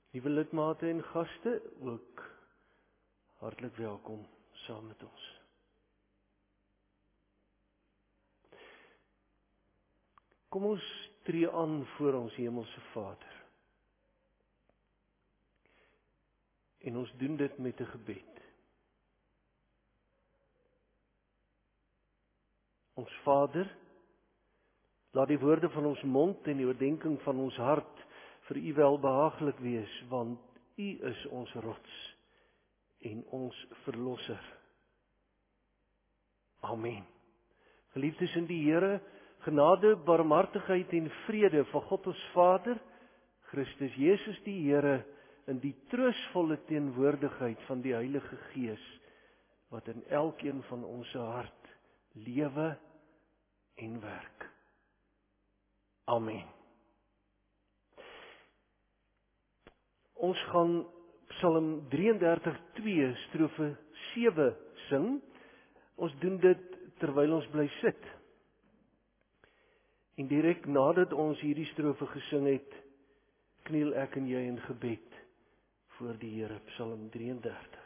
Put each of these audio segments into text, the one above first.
Nuwe lidmate en gaste ook hartlik welkom saam met ons. Kom ons tree aan voor ons Hemelse Vader. En ons doen dit met 'n gebed. Ons Vader, laat die woorde van ons mond en die oordeenking van ons hart vir U welbehaaglik wees, want U is ons rots en ons verlosser. Amen. Geliefdes in die Here, genade, barmhartigheid en vrede van God ons Vader, Christus Jesus die Here, in die troostvolle teenwoordigheid van die Heilige Gees, wat in elkeen van ons hart lewe en werk. Amen. Ons gaan Psalm 33:2 strofe 7 sing. Ons doen dit terwyl ons bly sit. En direk nadat ons hierdie strofe gesing het, kniel ek en jy in gebed voor die Here. Psalm 33.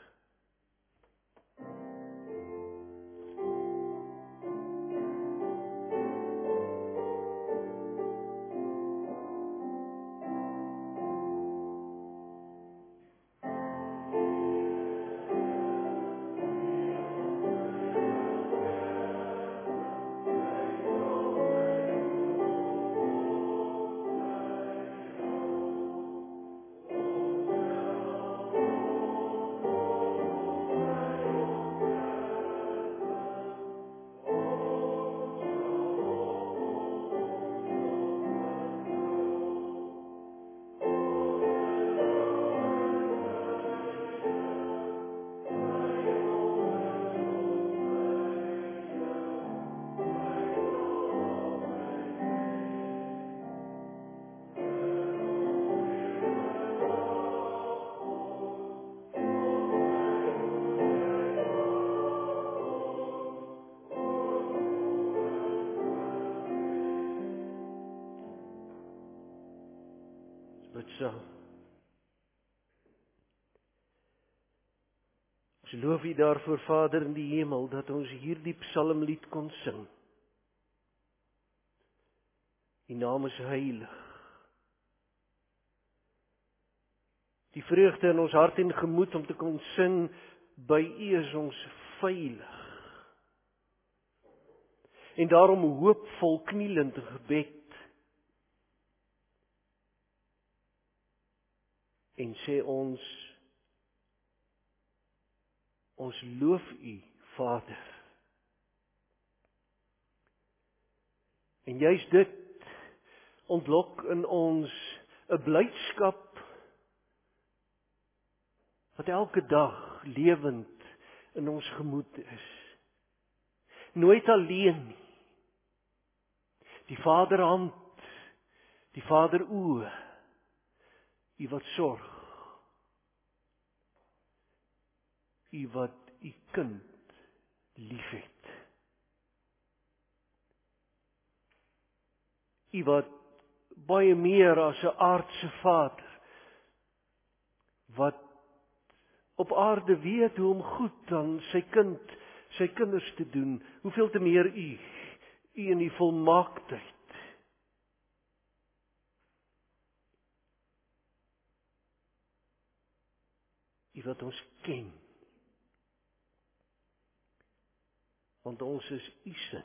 Ons loof U daarvoor, Vader in die hemel, dat ons hierdie psalmlied kon sing. U naam is heilig. Die vreugde in ons hart en gemoed om te kon sing, by U is ons veilig. En daarom hoopvol knielend in gebed. En sê ons loof U, Vader. En juist dit ontlok in ons 'n blydskap wat elke dag lewend in ons gemoed is. Nooit alleen nie. Die Vaderhand, die Vader oë, U wat sorg. U wat U kind liefhet. U wat baie meer as 'n aardse vader, wat op aarde weet hoe om goed aan sy kinders te doen, hoeveel te meer U in die volmaaktheid. U wat ons ken. Want ons is U sin.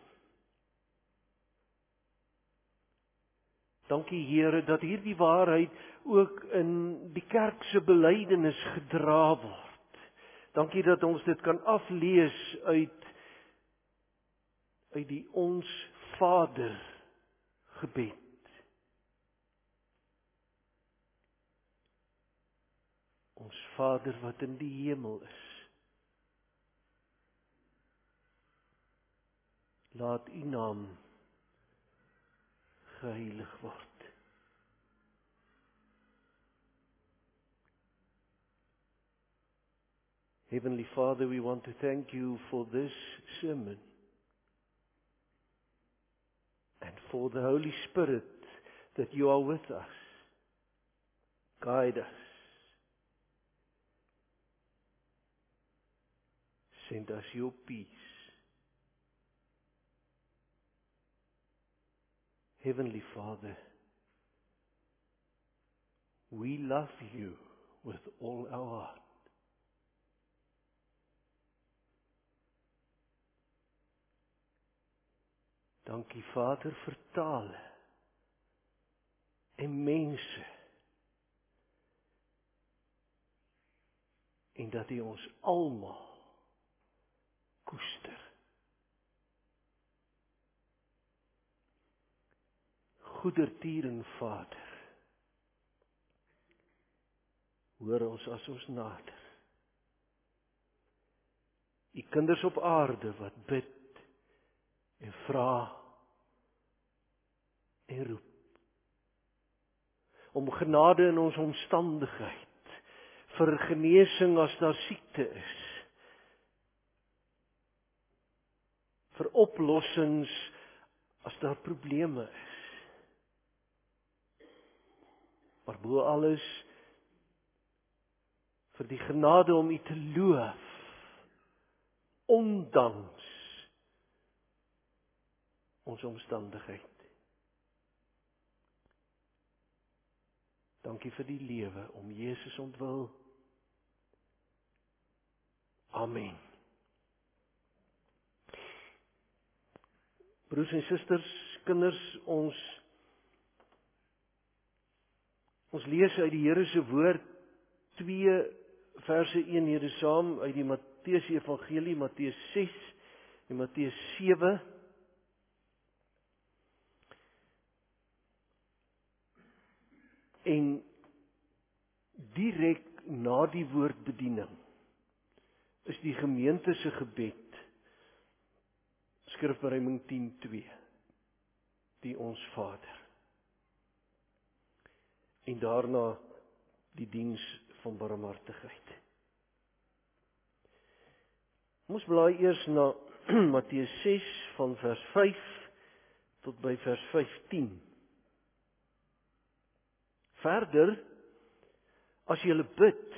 Dankie Here dat hierdie waarheid ook in die kerk se belydenis gedra word. Dankie dat ons dit kan aflees uit die Ons Vader gebed. Ons Vader wat in die hemel is. Laat U naam geheilig word. Heavenly Father, we want to thank You for this sermon and for the Holy Spirit that You are with us. Guide us. Send us your peace. Heavenly Father, we love you with all our heart. Dankie Vader vir tale en mense, en dat U ons almal koester. Goedertieren Vader, hoor ons as ons nader. U kinders op aarde wat bid en vra en roep om genade in ons omstandigheid, vir genesing as daar siekte is, vir oplossings as daar probleme is. Maar bo alles vir die genade om U te loof, ondanks ons omstandigheid. Dankie vir die lewe om Jesus ontwil. Amen. Broers en susters, kinders, ons lees uit die Here se woord 2 verse eenhede saam uit die Matteus Evangelie, Matteus 6 en Matteus 7. En direk na die woordbediening is die gemeente se gebed, Skrifberuiming 10:2, die Ons Vader. En daarna die diens van barmhartigheid. Ons blaai eers na Matteus 6 van vers 5 tot by vers 15. Verder, as julle bid,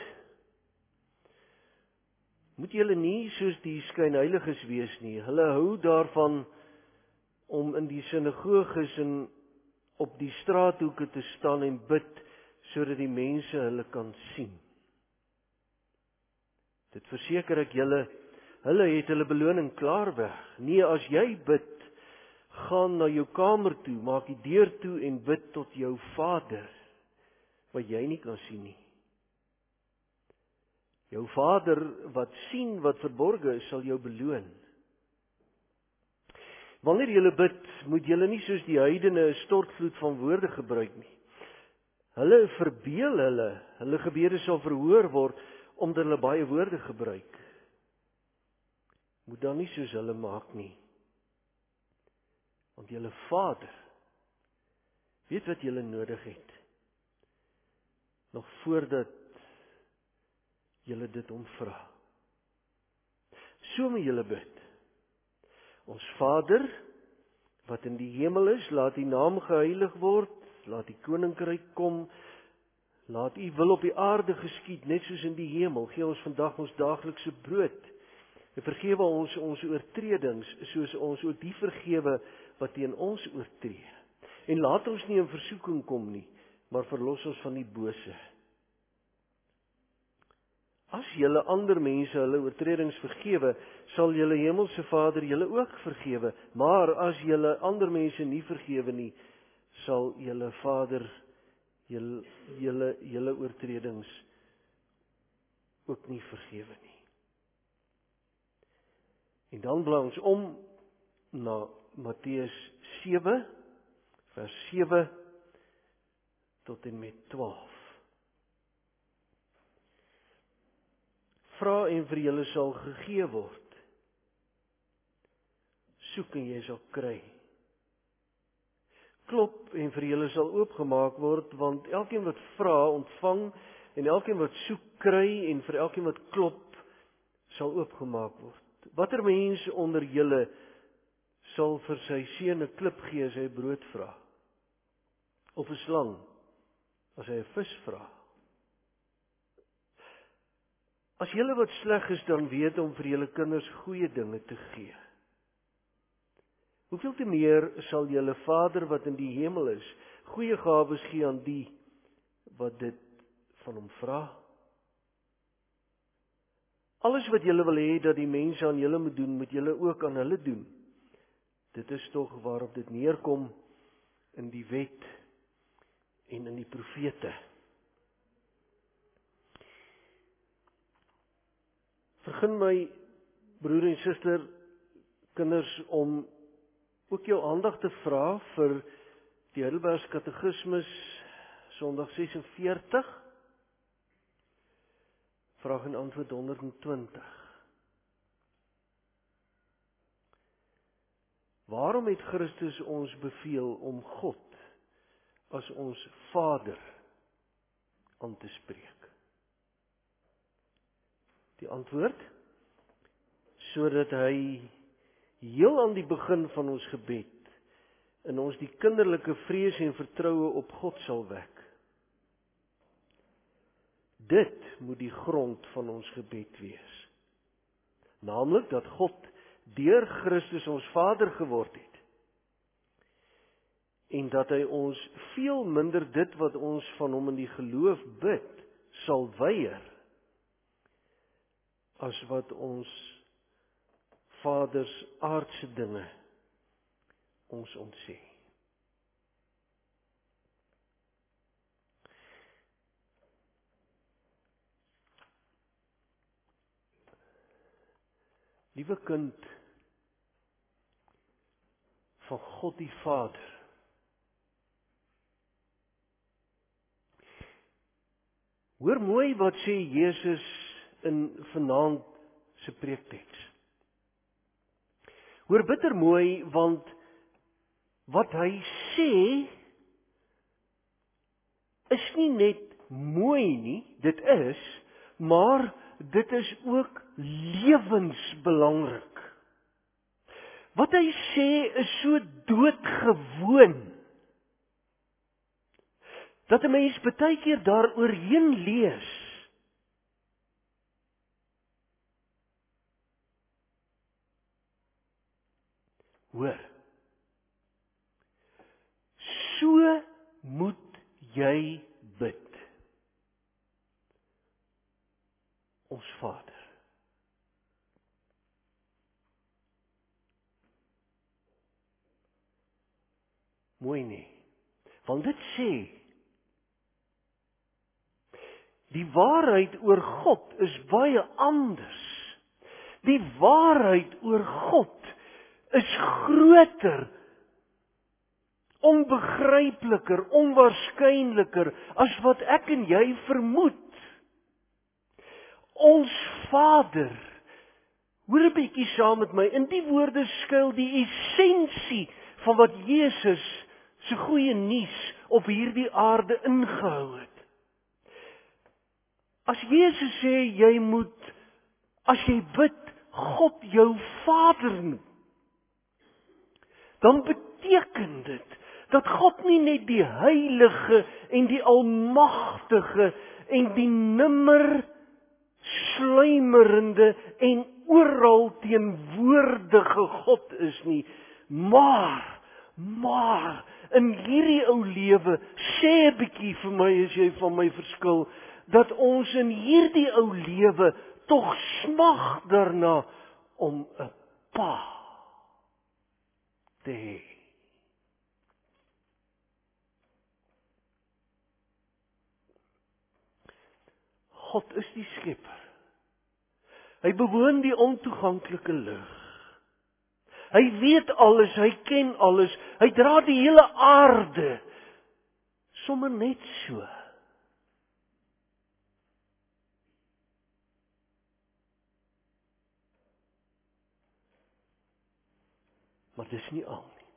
moet julle nie soos die skynheiliges wees nie. Hulle hou daarvan om in die sinagoges en op die straathoeke te staan en bid, sodat die mense hulle kan sien. Dit verseker ek julle, hulle het hulle beloning klaar weg. Nee, as jy bid, gaan na jou kamer toe, maak die deur toe en bid tot jou Vader, wat jy nie kan sien nie. Jou Vader wat sien wat verborge is, sal jou beloon. Wanneer julle bid, moet julle nie soos die heidene 'n stortvloed van woorde gebruik nie. Hulle verbeel hulle gebede sal verhoor word, omdat hulle baie woorde gebruik. Moet dan nie soos hulle maak nie. Want julle Vader weet wat julle nodig het, nog voordat julle dit hom vra. So moet julle bid. Ons Vader, wat in die hemel is, laat U naam geheilig word, laat U koninkryk kom, laat U wil op die aarde geskied, net soos in die hemel. Gee ons vandag ons daaglikse brood. En vergewe ons oortredings, soos ons ook die vergewe wat teen ons oortree. En laat ons nie in versoeking kom nie, maar verlos ons van die bose. As julle ander mense hulle oortredings vergewe, sal julle hemelse Vader julle ook vergewe. Maar as julle ander mense nie vergewe nie, sal julle Vader julle oortredings ook nie vergewe nie. En dan blaai ons om na Matteus 7, vers 7 tot en met 12. Vra en vir julle sal gegee word. Soek en jy sal kry. Klop en vir julle sal oopgemaak word, want elkeen wat vra, ontvang, en elkeen wat soek, kry, en vir elkeen wat klop, sal oopgemaak word. Watter mens onder julle sal vir sy seun 'n klip gee as hy brood vra? Of 'n slang as hy 'n vis vra? As julle wat sleg is, dan weet om vir julle kinders goeie dinge te gee. Hoeveel te meer sal julle Vader wat in die hemel is, goeie gawes gee aan die wat dit van hom vra? Alles wat julle wil hê dat die mense aan julle moet doen, moet julle ook aan hulle doen. Dit is tog waarop dit neerkom in die wet en in die profete. Vergun my, broer en suster, kinders, om ook jou aandag te vra vir die Heidelbergse Katekismus, Sondag 46, vraag en antwoord 120. Waarom het Christus ons beveel om God as ons Vader aan te spreek? Die antwoord, sodat hy heel aan die begin van ons gebed in ons die kinderlike vrees en vertroue op God sal wek. Dit moet die grond van ons gebed wees. Naamlik dat God deur Christus ons Vader geword het. En dat hy ons veel minder dit wat ons van hom in die geloof bid, sal weier, as wat ons Vaders aardse dinge ons ontsê. Liewe kind van God die Vader, hoor mooi wat sê Jesus in vanaand se preekteks. Hoor bitter mooi, want wat hy sê is nie net mooi nie, dit is, maar dit is ook lewensbelangrik. Wat hy sê is so doodgewoon, dat 'n mens baie keer daaroorheen lees. Hoor, so moet jy bid. Ons Vader. Mooi nie, want dit sê, die waarheid oor God is baie anders. Die waarheid oor God is groter, onbegrypliker, onwaarskynliker, as wat ek en jy vermoed. Ons Vader, hoor 'n bietjie saam met my, in die woorde skuil die essensie van wat Jesus se goeie nuus op hierdie aarde ingehou het. As Jesus sê, jy moet, as jy bid, God jou Vader noem, dan beteken dit dat God nie net die heilige en die almagtige en die nimmer sluimerende en oral teenwoordige God is nie, maar in hierdie ou lewe, sê 'n bietjie vir my as jy van my verskil, dat ons in hierdie ou lewe tog smag daarna om 'n Pa te hê. God is die Skepper. Hy bewoon die ontoeganklike lig. Hy weet alles, hy ken alles, hy dra die hele aarde, sommer net so. Maar dis nie al nie.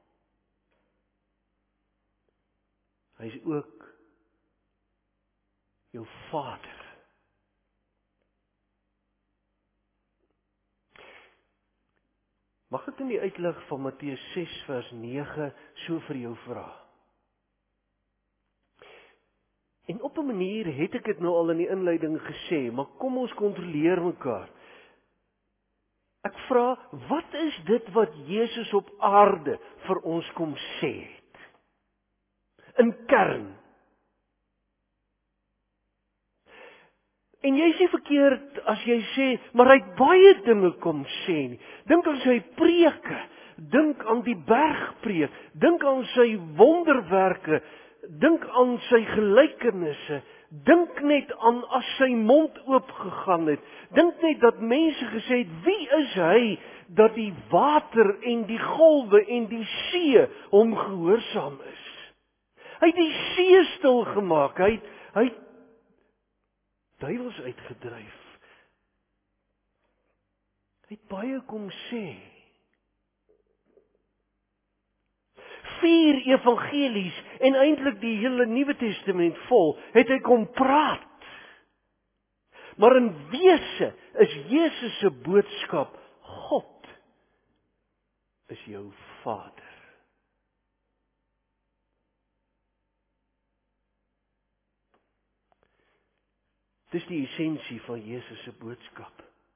Hy is ook jou Vader. Mag ek in die uitlig van Matteus 6 vers 9 so vir jou vra? En op 'n manier het ek dit nou al in die inleiding gesê, maar kom ons kontroleer mekaar. Ek vra, wat is dit wat Jesus op aarde vir ons kom sê het? In kern. En jy is nie verkeerd as jy sê, maar hy het baie dinge kom sê nie. Dink aan sy preke, dink aan die bergpreek, dink aan sy wonderwerke, dink aan sy gelykenisse, dink net aan as sy mond oopgegaan het, dink net dat mense gesê het, wie is hy, dat die water en die golwe en die see hom gehoorsaam is. Hy het die see stil gemaak, hy het duiwels uitgedryf. Hy het baie kom sê. 4 evangelies en eintlik die hele Nuwe Testament vol, het hy kom praat. Maar in wese is Jesus se boodskap, God is jou Vader. Dis die essensie van Jesus se boodskap.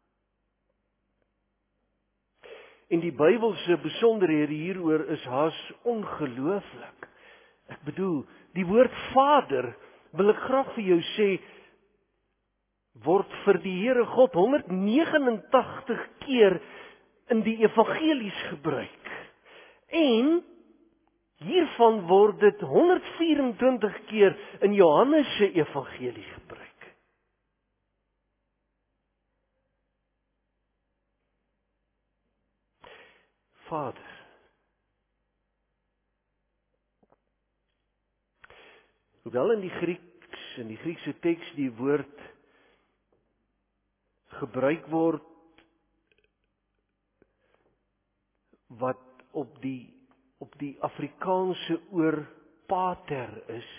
En die Bybelse besonderhede hieroor is haas ongelooflik. Ek bedoel, die woord Vader, wil ek graag vir jou sê, word vir die Here God 189 keer in die evangelies gebruik. En hiervan word dit 124 keer in Johannes se evangelie gebruik. Vader. Hoewel in die Griekse teks die woord gebruik word wat op die Afrikaanse oor pater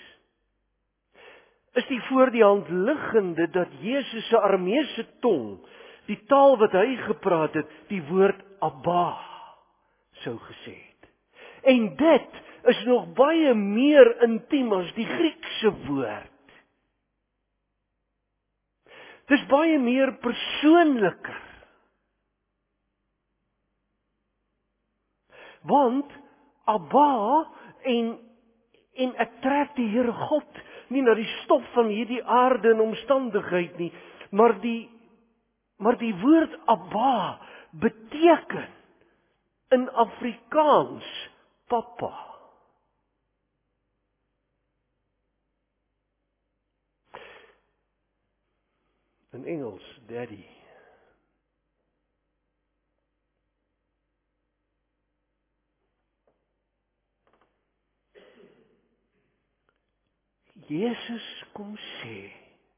is die voor die hand liggende dat Jesus se Arameese tong, die taal wat hy gepraat het, die woord Abba sou gesê het. En dit is nog baie meer intiem as die Griekse woord. Dis baie meer persoonliker. Want Abba en ek trek die Here God nie na die stof van hierdie aarde en omstandigheid nie, maar die woord Abba beteken in Afrikaans Papa. In Engels Daddy. Jesus kom sê,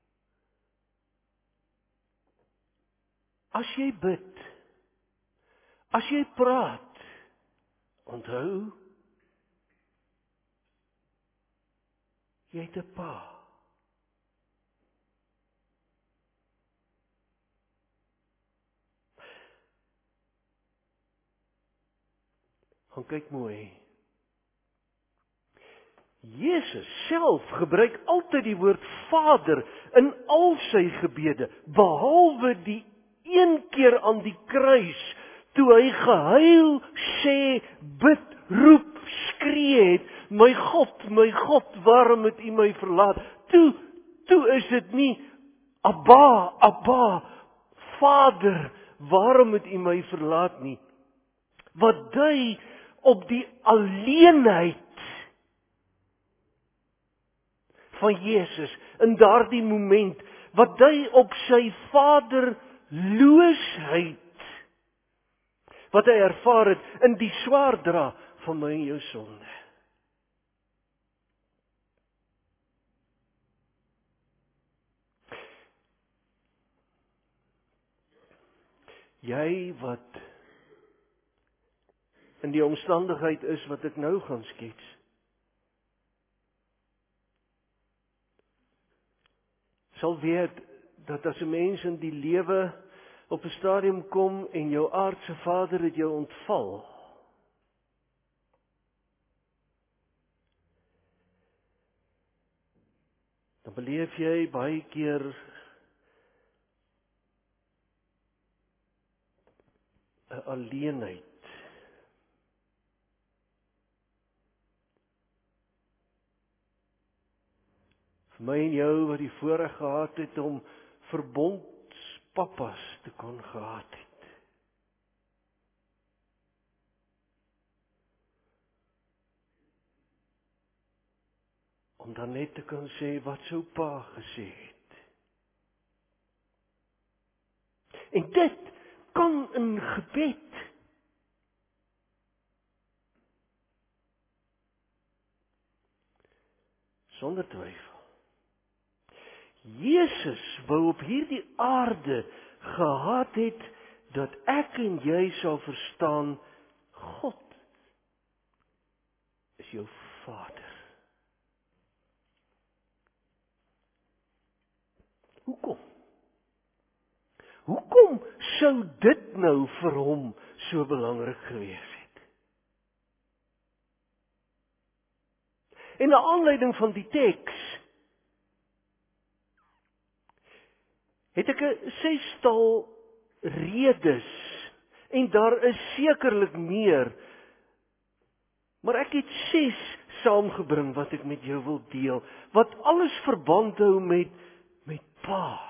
as jy bid, as jy praat, onthou, jy het 'n pa. Gaan kyk mooi. Jesus self gebruik altyd die woord Vader in al sy gebede, behalwe die een keer aan die kruis, toe hy gehuil, sê, bid, roep, skree het, my God, waarom het U my verlaat? Toe is dit nie, Abba, Vader, waarom het U my verlaat nie? Wat dui op die alleenheid van Jesus in daardie moment, wat dui op sy vaderloosheid, wat hy ervaar het in die swaar dra van my en jou sonde. Jy wat in die omstandigheid is wat ek nou gaan skets, sal weet dat as 'n mens in die lewe op 'n stadium kom en jou aardse vader het jou ontval, Dan beleef jy baie keer een alleenheid. Vir my en jou wat die voorreg gehad het om verbondspapas te kon gehad het. Om dan net te kan sê wat sou pa gesê het. En dit kan in gebed. Sonder twyfel. Jesus wou op hierdie aarde gehad het dat ek en jy sal verstaan, God is jou Vader. Hoekom? Hoekom sou dit nou vir hom so belangrik gewees het? En na aanleiding van die teks het ek 'n 6-tal redes, en daar is sekerlik meer, maar ek het 6 saamgebring wat ek met jou wil deel, wat alles verband hou met pa.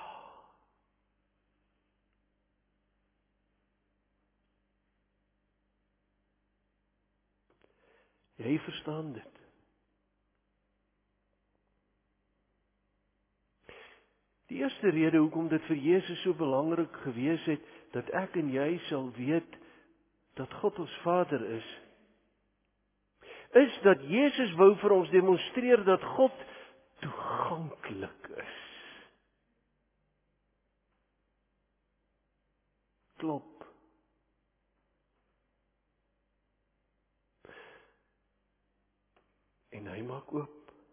Jy verstaan dit. Die eerste rede hoekom dit vir Jesus so belangrik gewees het, dat ek en jy sal weet dat God ons Vader is dat Jesus wou vir ons demonstreer dat God toeganklik is. Klop. En hy maak oop.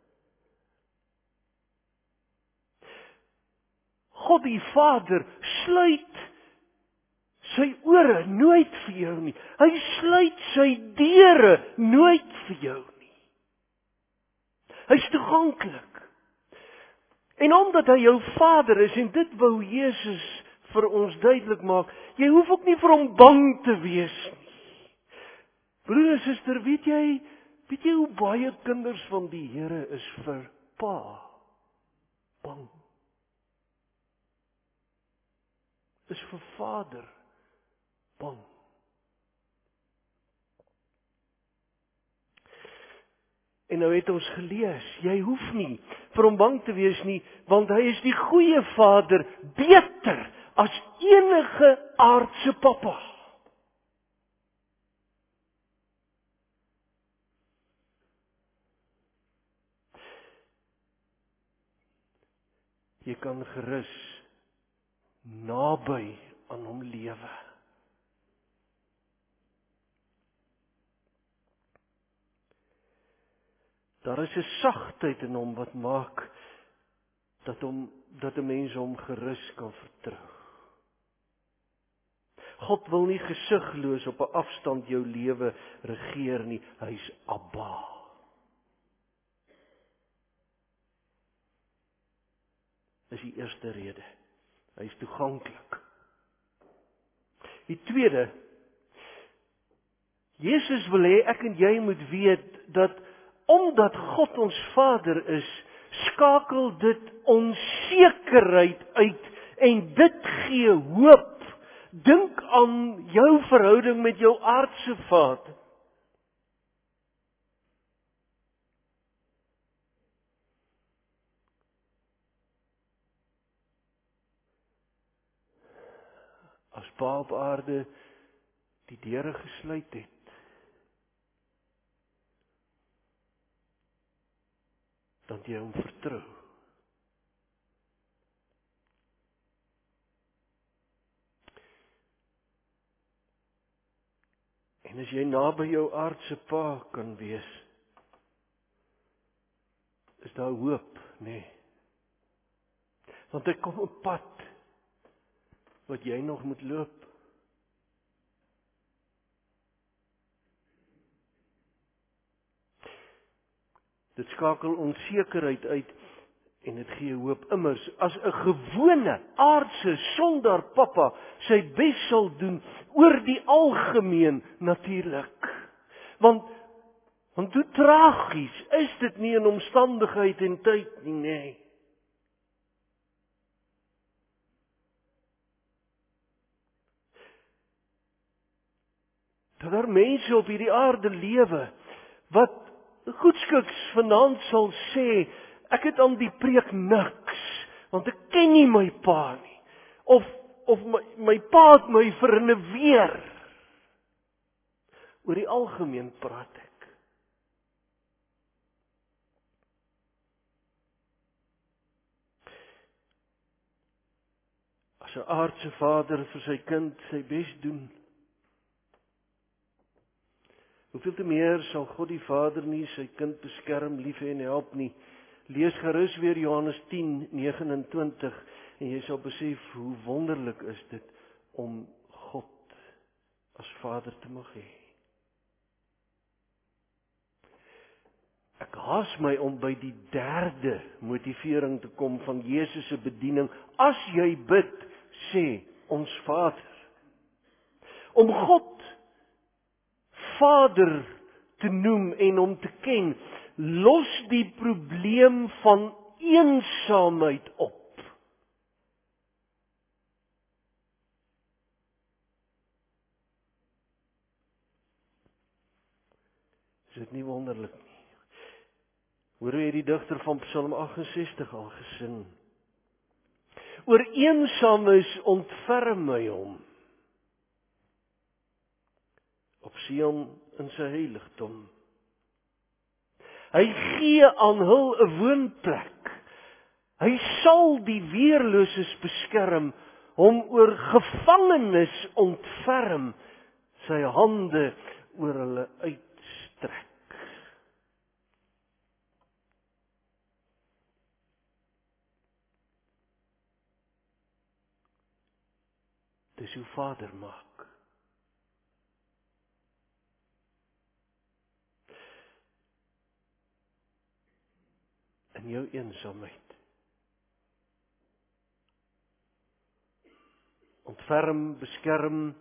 God die Vader sluit sy ore nooit vir jou nie. Hy sluit sy deure nooit vir jou nie. Hy's toeganklik. En omdat hy jou Vader is, en dit wou Jesus vir ons duidelik maak, jy hoef ook nie vir hom bang te wees nie. Broer en suster, weet jy hoe baie kinders van die Here is vir pa bang? Is vir Vader bang. En nou het ons gelees, jy hoef nie vir hom bang te wees nie, want hy is die goeie Vader, beter as enige aardse pappa. Jy kan gerus naby aan hom lewe. Daar is 'n sagtheid in hom wat maak dat 'n mens hom gerus kan vertrou. God wil nie gesigloos op 'n afstand jou lewe regeer nie, hy's Abba. Dis die eerste rede. Hy is toeganklik. Die tweede, Jesus wil hê ek en jy moet weet dat omdat God ons Vader is, skakel dit onsekerheid uit en dit gee hoop. Dink aan jou verhouding met jou aardse Vader. As pa op aarde die deure gesluit het, dan jy hom vertrou. En as jy naby jou aardse pa kan wees, is daar hoop, nee. Want ek kom 'n pad wat jy nog moet loop. Dit skakel onsekerheid uit En dit gee hoop immers, as 'n gewone, aardse, sondaar pappa sy bes sal doen, oor die algemeen natuurlik. Want hoe tragies is dit nie in omstandigheid en tyd nie, nee. Dat daar mense op hierdie aarde lewe, wat goedskiks vanaand sal sê, ek het aan die preek niks, want ek ken nie my pa nie. Of my pa het my verinneweer. Oor die algemeen praat ek. As 'n aardse vader vir sy kind sy bes doen, hoeveel te meer sal God die Vader nie sy kind beskerm, lief hê en help nie. Lees gerus weer Johannes 10:29 en jy sal besef hoe wonderlik is dit om God as Vader te mag hê. Ek haas my om by die derde motivering te kom van Jesus se bediening. As jy bid, sê ons Vader. Om God Vader te noem en hom te ken, los die probleem van eensaamheid op. Is dit nie wonderlik nie? Hoor jy die digter van Psalm 68 al gesing? Oor eensaamheid ontferm my hom. Op Sion in sy heiligdom. Hy gee aan hul 'n woonplek. Hy sal die weerloses beskerm, hom oor gevangenes ontferm, sy hande oor hulle uitstrek. Dis hoe Vader maak. In jou eensaamheid. Ontferm, beskerm,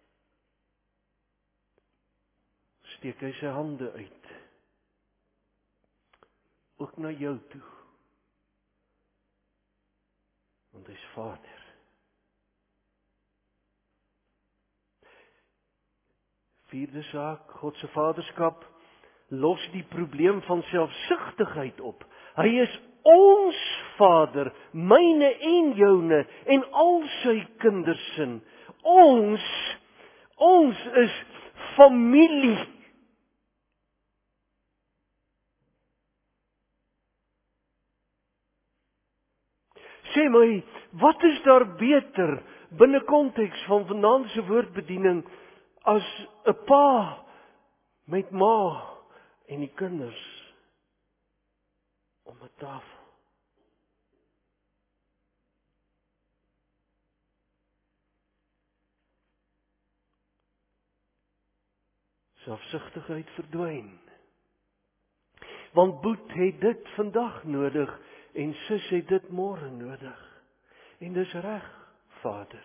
steek hy sy hande uit. Ook na jou toe. Want hy is Vader. Vierde saak, God se vaderskap los die probleem van selfsugtigheid op. Hy is ons Vader, myne en joune en al sy kinders se. Ons is familie. Sê my, wat is daar beter binne konteks van vanaand se woordbediening as 'n pa met ma en die kinders om 'n tafel? Selfsugtigheid verdwyn. Want Boet het dit vandag nodig en sis het dit môre nodig. En dis reg, Vader.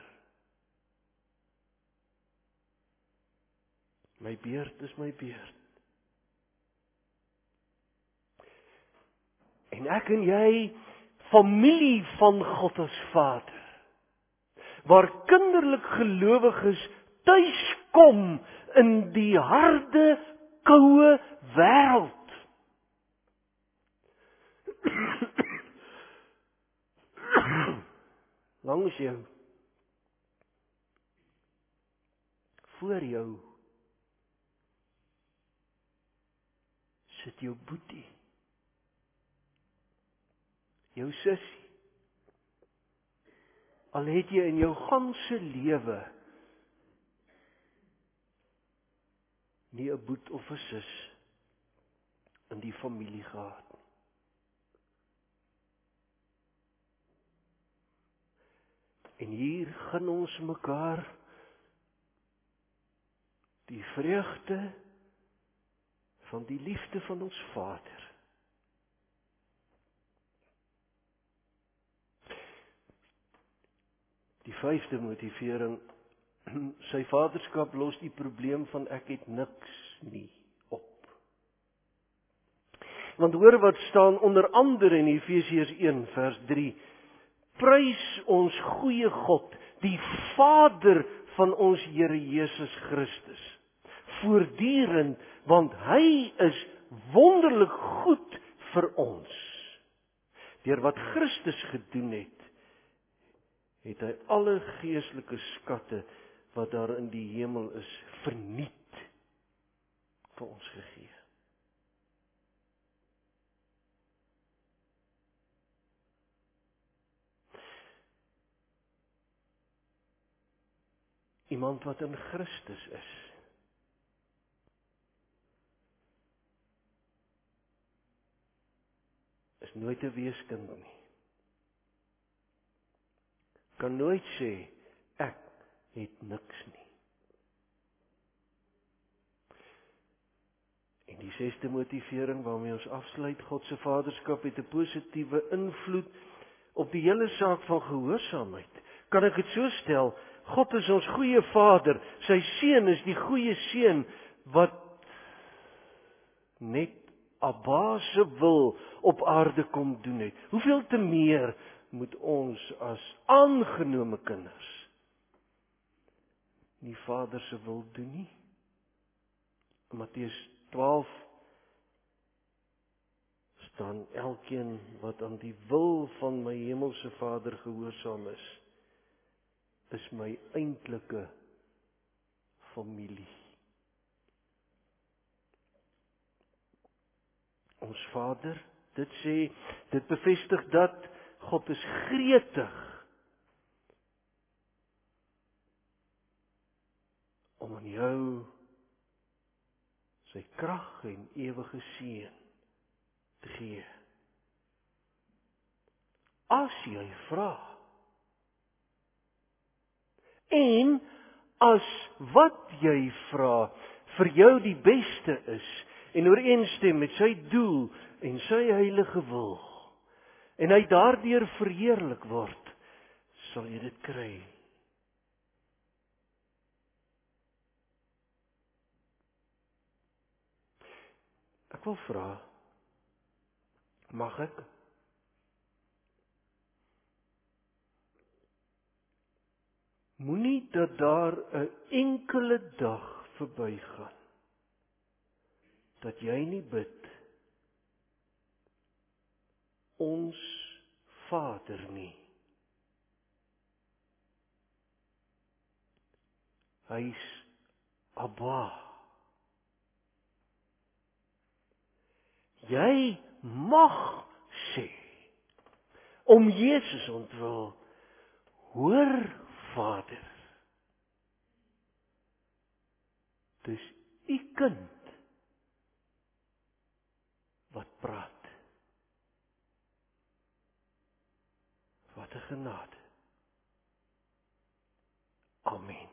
My beurt is my beurt. En ek en jy, familie van God as Vader, waar kinderlik gelowiges tuis kom in die harde, koue wêreld. Langs jou, voor jou, sit jou boetie, jou sussie. Al het jy in jou ganse lewe nie 'n boet of 'n sus in die familie gehad. En hier gun ons mekaar die vreugde van die liefde van ons Vader. Die 5de motivering, sy vaderskap los die probleem van ek het niks nie op. Want hoor wat staan onder andere in Efesiërs 1 vers 3. Prys ons goeie God, die Vader van ons Here Jesus Christus, voortdurend, want hy is wonderlik goed vir ons. Deur wat Christus gedoen het, het hy alle geestelike skatte wat daar in die hemel is, verniet vir ons gegee. Iemand wat in Christus is nooit 'n weeskind nie. Kan nooit sê, ek het niks nie. En die 6de motivering waarmee ons afsluit, God se vaderskap het 'n positiewe invloed op die hele saak van gehoorsaamheid. Kan ek dit so stel, God is ons goeie Vader, sy seun is die goeie seun, wat net Abba se wil op aarde kom doen het. Hoeveel te meer moet ons as aangenome kinders nie Vader se wil doen nie? In Matteus 12 staan elkeen wat aan die wil van my hemelse Vader gehoorsaam is my eintlike familie. Ons Vader, dit bevestig dat God is gretig om aan jou sy krag en ewige seën te gee. As jy vra. En as wat jy vra vir jou die beste is en ooreenstem met sy doel en sy heilige wil, en hy daardeur verheerlik word, sal jy dit kry. Ek wil vra, mag ek? Moenie dat daar 'n enkele dag verbygaan dat jy nie bid, ons Vader nie. Hy's Abba. Jy mag sê, om Jesus ontwil, hoor Vader, dis u kind wat praat. Wat 'n genade. Amen.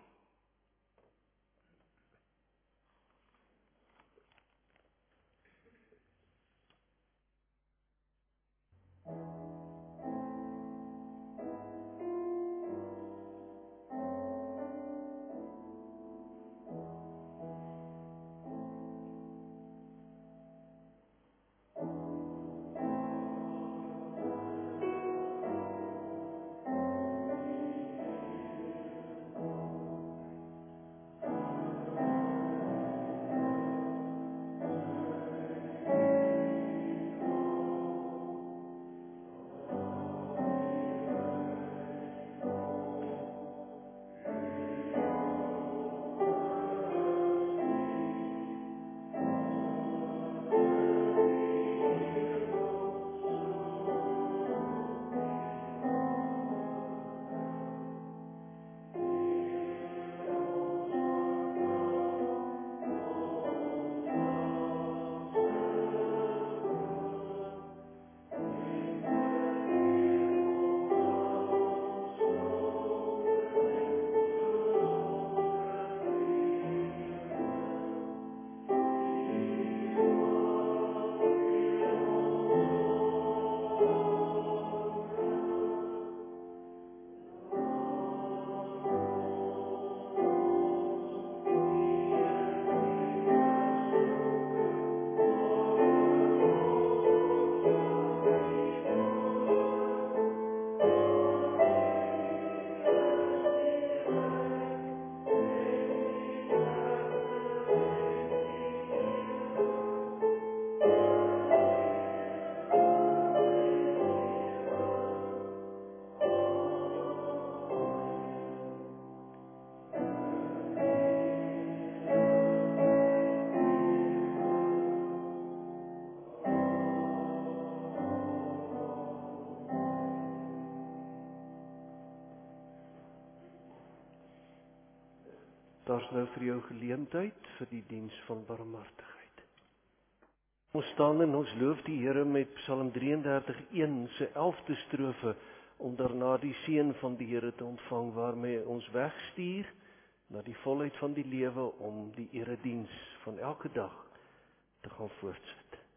Daar's nou vir jou geleentheid vir die diens van barmhartigheid. Ons staan en ons loof die Here met Psalm 33:1 se 11de strofe, om daarna die seën van die Here te ontvang, waarmee hy ons wegstuur na die volheid van die lewe om die erediens van elke dag te gaan voortsit.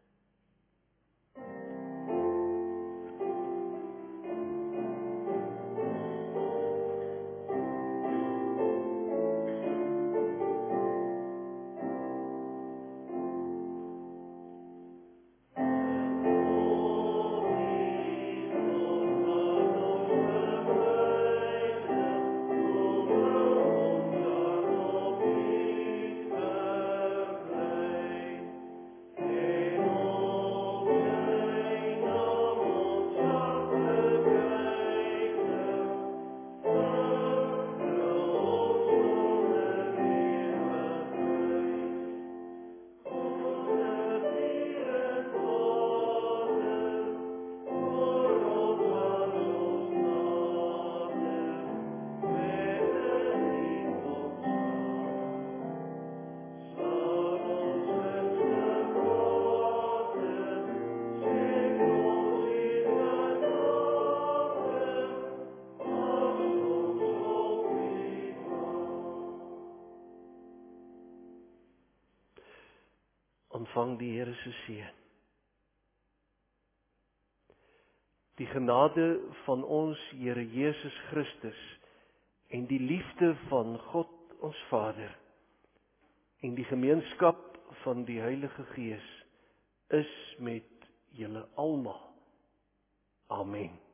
Ontvang die Here se seën. Die genade van ons Here Jesus Christus en die liefde van God ons Vader en die gemeenskap van die Heilige Gees is met julle almal. Amen.